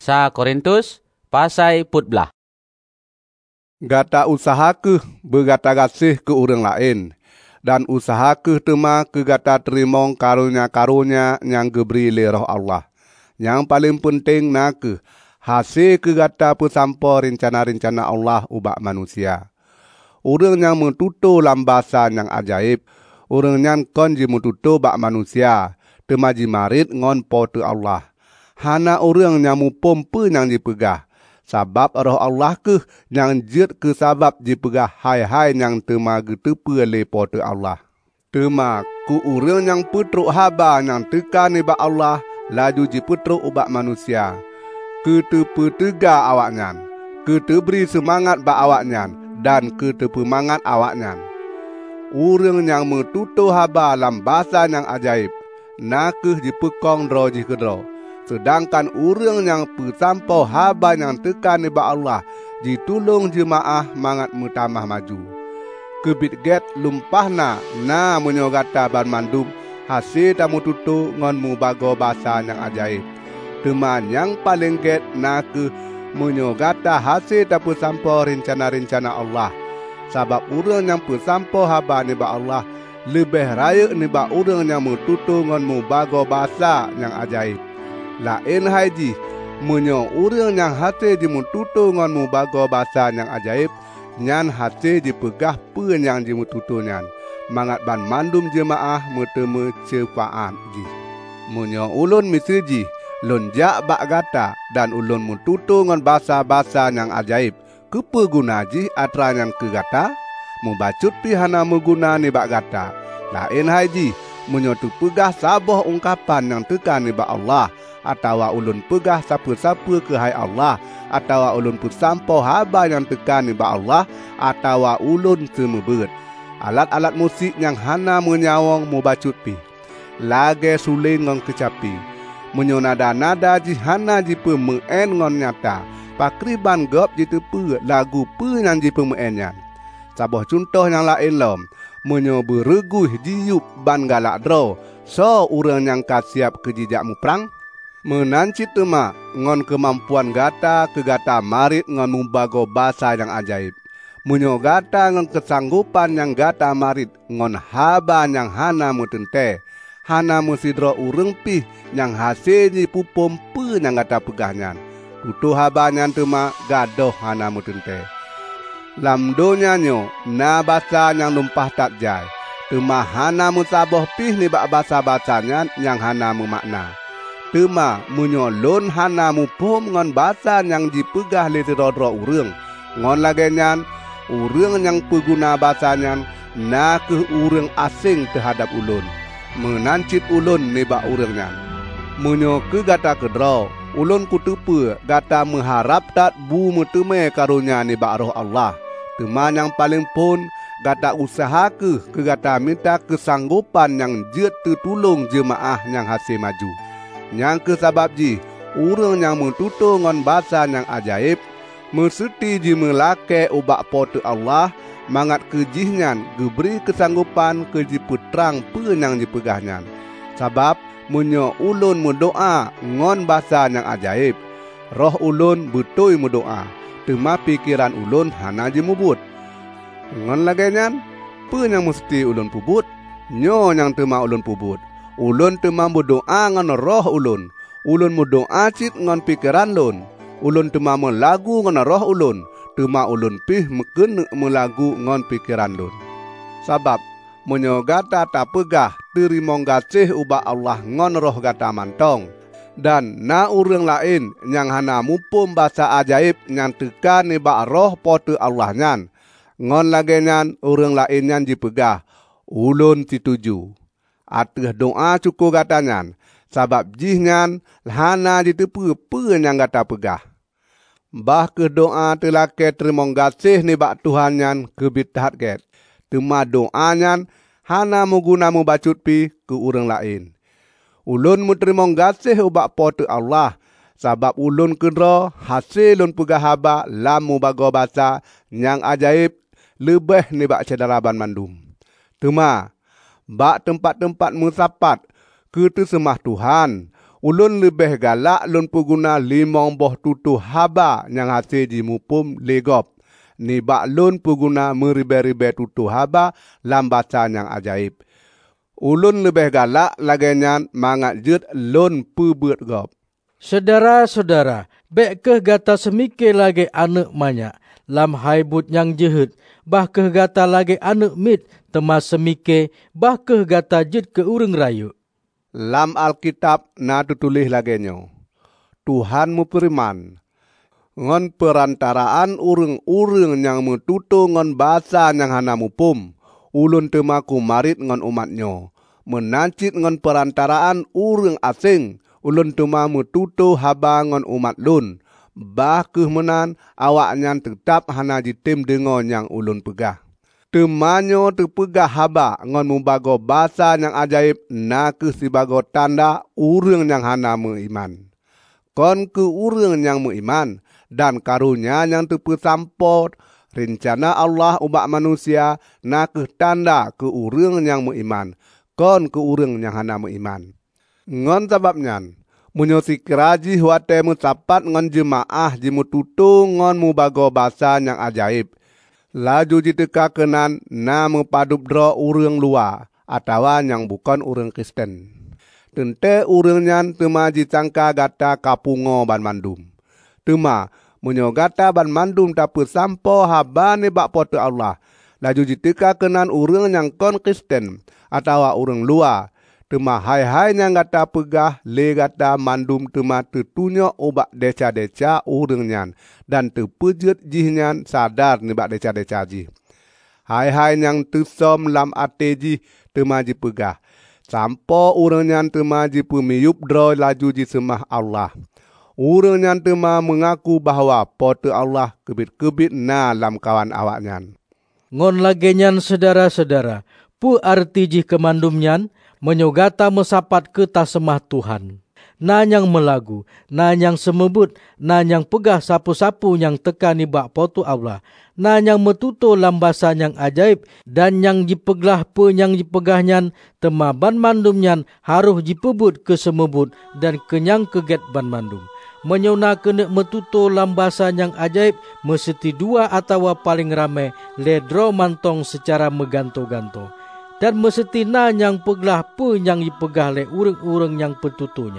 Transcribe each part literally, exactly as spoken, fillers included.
Sa Korintus pasai putbelah. Gata usaha ke bergata gasih ke orang lain, dan usaha ke tema ke gata terimong karunia-karunia yang geberi oleh roh Allah. Yang paling penting nak ke hasil ke gata pesampo rencana-rencana Allah ubak manusia. Orang yang mentutu dalam bahasa yang ajaib, orang yang kon ji mentutu bak manusia, tema ji marit ngon po te Allah. Hana orang yang mupom pe yang dipegah. Sabab roh Allah ke yang jid ke sabab dipegah hai-hai yang tema getepe le po te Allah. Tema ku orang yang putruk haba yang tekan ibak Allah, laju ji putruk ubak manusia. Ketepe tega awaknyan, keteberi semangat bak awaknyan, dan ketepemangat awaknyan. Orang yang metutu haba dalam bahasa yang ajaib, nakeh dipekong dro ji kedro. Sedangkan orang yang pesampau haba yang tekan ibak Allah, ditulung jemaah mangat mutamah maju. Kebit get lumpahna na menyogata ban mandum, hasil tamu tutu ngon mubago bahasa yang ajaib. Teman yang paling get na ke menyogata hasil tak pesampau rencana-rencana Allah. Sabab orang yang pesampau haba ibak Allah, lebih raya ibak orang yang metutu ngon mubago bahasa yang ajaib. Lain haji, menyo orang yang hati dimututu ngan mubago bahasa yang ajaib, nyan hati dipegah pen yang dimututu nyan. Mangat ban mandum jemaah meteme cefaat ji. Menyo ulun misiji, lun jak bak gata, dan ulun mututu ngan bahasa-bahasa yang ajaib. Kepe guna ji atra yang ke gata? Membacut pihana meguna ni bak gata. Lain haji, menyo tu pegah saboh ungkapan yang tekan ni bak Allah. Atau ulun pegah siapa-siapa ke hai Allah, atau ulun pesampau haba yang tekan ibak Allah, atau ulun semebet. Alat-alat musik yang hana menyawang mubacut pi. Lage suling ngon kecapi. Menyo nada-nada ji hana ji pemeen ngon nyata. Pakriban gop ji tepe lagu pe yang ji pemeen nyan. Saboh contoh yang lain lom. Menyo bereguh jiup ban galak dro. So urang yang kasiap ke jijak mu perang. Menanci tema ngon kemampuan gata ke gata marit ngon mubago bahasa yang ajaib. Menyo gata ngon kesanggupan yang gata marit ngon haba yang hana mutente. Hana musidro ureng pih yang hasilnya pupom pe yang gata pegahnya. Tutu haba yang tema gadoh hana mutente. Lam donya nyo na bahasa yang lumpah tak jai. Tema hana musaboh pih ni bak bahasa-bahasanya yang hana mumakna. Tema menyolon hana mupom ngon bahasa yang dipegah le sedodro urang. Ngon lagenyan, urang yang pengguna bahasanya na ke urang asing terhadap ulun. Menancit ulun nebak urangnya. Menyo ke gata kedro, ulun kutupe gata mengharap tak bu meteme karunia nebak roh Allah. Tema yang paling pun gata usaha ke ke gata minta kesanggupan yang jid tertulung jemaah yang hasil maju. Yang ke sabab ji, orang yang mentutu ngon bahasa yang ajaib, mesti ji melake ubak pote Allah, mangat kejihnya geberi kesanggupan ke ji putrang pe yang dipegahnya. Sabab, menyo ulun mendoa ngon bahasa yang ajaib, roh ulun betul mendoa, tema pikiran ulun hana ji mubut. Ngon lagenya, pe yang mesti ulun pubut, nyo yang tema ulun pubut. Ulun tema berdoa ngon roh ulun. Ulun berdoa cit ngon pikiran lun. Ulun tema melagu ngon roh ulun. Tema ulun pih meken melagu ngon pikiran lun. Sabab menyo gata tak pegah terimong gasih ubak Allah ngon roh gata mantong. Dan na urang lain yang hana mupum bahasa ajaib yang tekan ibak roh pote Allah nyan. Ngon lagi nyan urang lain yang dipegah. Ulun setuju. Ateh doa cukup katanya, sabab jihnyan hana ditepu pe yang gata pegah. Bah ke doa telake terimong gasih ni bak Tuhan nyan kebitahat ket. Tema doa nyan hana menguna membacut pi ke urang lain. Ulun muterimong gasih ubak pote Allah, sabab ulun kedro hasil ulun pegah haba lam mubago bahasa yang ajaib lebih ni bak cederaban mandum. Tema bak tempat-tempat musapat ke tersemah Tuhan, Ulun lebih galak lun peguna limong boh tutu haba yang hasil jimupum legop. Nibak lun peguna meribe-ribe tutu haba lam baca yang ajaib. Ulun lebih galak lagenyan mangat jut lun pebut gop. Saudara-saudara, bekkeh gata semikir lagi anak manyak lam haibut yang jehut, bahkeh gata lagi anak mit temas semikir, bahkeh gata jut ke urang rayu. Lam Alkitab na tutulis lagenyo. Tuhan muperiman. Ngon perantaraan urang-urang yang metutu ngon bahasa yang hana mupum. Ulun temaku marit ngon umatnyo. Menancit ngon perantaraan urang asing. Ulun tema metutu haba ngon umat lun. Bah keh menan awaknya tetap hana jitim dengon yang ulun pegah. Temanyo terpegah haba ngon mubago bahasa yang ajaib na ke sibago tanda urang yang hana meiman. Kon ke urang yang meiman dan karunia yang terpesampot rencana Allah ubak manusia na ke tanda ke urang yang meiman. Kon ke urang yang hana meiman. Ngon sebabnya munyo sikiraji wate musapat ngon jemaah jimututu ngon mubago bahasa yang ajaib. Laju jiteka kenan na mepadup dro urang luar atawa yang bukan urang Kristen. Tente urangnya tema jicangka gata kapungo ban mandum. Tema munyo gata ban mandum tapi sampo haba ne bak pote Allah. Laju jiteka kenan urang yang kon Kristen atawa urang luar. Tema hai-hai yang gata pegah le gata mandum tema tertunyo ubak deca-deca urangnya dan terpejut jihnya sadar nibak deca-deca jih. Hai-hai yang tersom lam ate jih tema jipegah. Sampo urangnya tema jipemiyup dro laju jisemah Allah. Urangnya tema mengaku bahawa pote Allah kebit-kebit na lam kawan awaknya. Ngon lagenyan saudara-saudara, pu arti jih kemandumnyan menyogata mesapat ke tasemah Tuhan. Nanyang melagu, nanyang semebut, nanyang pegah sapu-sapu yang tekan ibak potu Allah. Nanyang metuto lambasa yang ajaib dan yang jipeglah pe yang jipegahnya temaban mandumnya haruh jipebut ke semebut dan kenyang keget ban mandum. Menyona kena metuto lambasa yang ajaib mesti dua atau paling ramai ledro mantong secara meganto-ganto. Dan mesti nanyang peglah pe yang dipegah le urang-urang yang petutunya.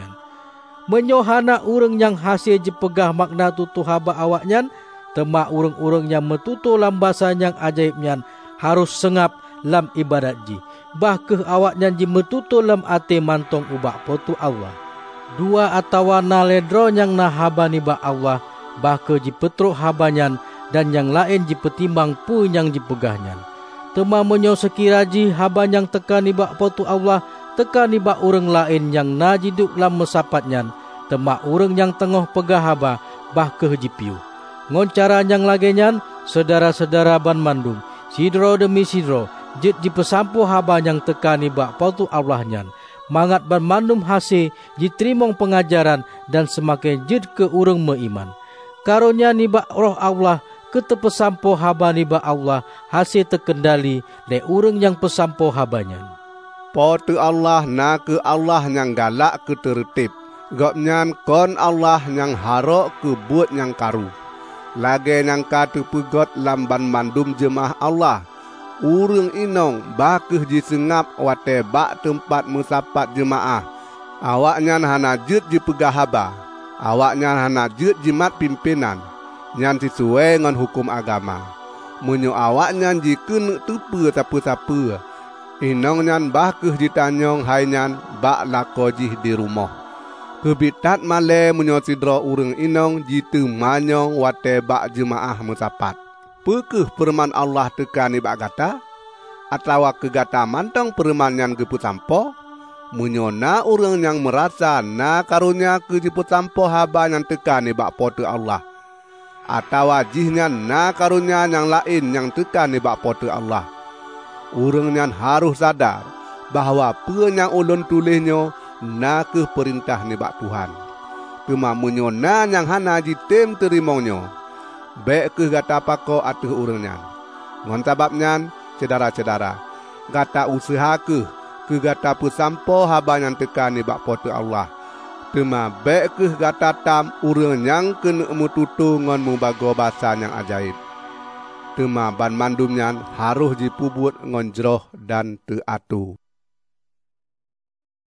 Menyohana urang yang hasil dipegah makna tutu haba awaknya, temak urang-urang yang metutu lambasa yang ajaibnya harus sengap lam ibadat ji. Bahkeh awaknya ji metutu lam ate mantong ubak potu Allah. Dua atawa na ledro yang na haba nibak Allah, bahkeh ji petruk habanyan dan yang lain ji petimbang pe yang dipegahnya. Tema menyo sekiraji haban yang tekan ibak potu Allah, tekan ibak urang lain yang najiduk lam mesapatnya, tema urang yang tengah pegah haba, bahkeh jipiu. Ngon cara yang lagenyan, saudara-saudara ban mandum, sidro demi sidro, jit jipesampu haba yang tekan ibak potu Allahnya. Mangat ban mandum hase jitrimong pengajaran dan semakin jit ke urang meiman. Karunia nibak roh Allah, ketepesampo haba niba Allah hasil terkendali le urang yang pesampo habanya. Pote Allah na ke Allah yang galak ke tertib. Gopnyan kon Allah yang harok ke buat yang karu. Lage yang katu pegot lamban mandum jemaah Allah. Urang inong bakeh jisengap wate bak tempat musapat jemaah. Awaknya hana jut jipegah haba. Awaknya hana jut jimat pimpinan. Yang sesuai dengan hukum agama. Munyo awaknya jikun tupu siapa-siapa. Inong nyan bakeh ditanyong hai nyan bak lakojih di rumah. Kebitat male munyo sidro urang inong jitu manyong wate bak jemaah musapat. Pekeh firman Allah tekan ibak gata? Atawa kegata mantong firman yang geput sampo? Munyo na urang yang merasa na karunia ke jeput sampo haba yang tekan ibak pote Allah. Atawa jihnya na karunia yang lain yang tekan ibak pote Allah. Urangnya harus sadar bahawa pe yang ulun tulisnya na ke perintah nibak Tuhan. Cuma munyo na yang hana jitem terimonyo. Baik ke gata pako atuh urangnya. Ngon sababnya, cedara-cedara, gata usaha ke, ke gata pesampo haba yang tekan nibak pote Allah. Tema bek ke gata tam urang yang kena mututu ngon mubago basa yang ajaib. Tema ban mandumnyan harus dipubut ngon jeroh dan teatu.